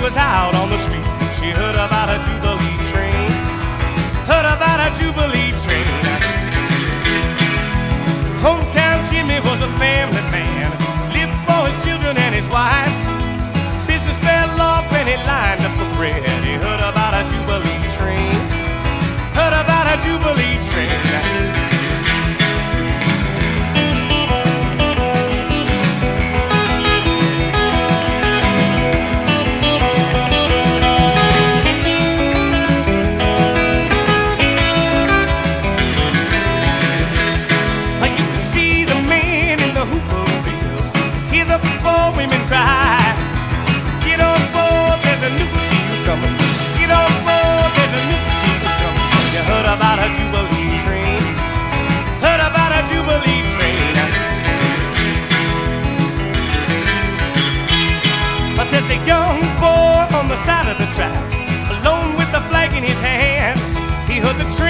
was out on the street. She heard about a Jubilee train. Heard about a Jubilee train. Hometown Jimmy was a family man. Lived for his children and his wife. Business fell off and he lined up for bread. He heard about a Jubilee train. Heard about a Jubilee train. Women cry. Get on board, there's a new deal coming. Get on board, there's a new deal coming. You heard about a Jubilee train. Heard about a Jubilee train. But there's a young boy on the side of the tracks, alone with the flag in his hand. He heard the train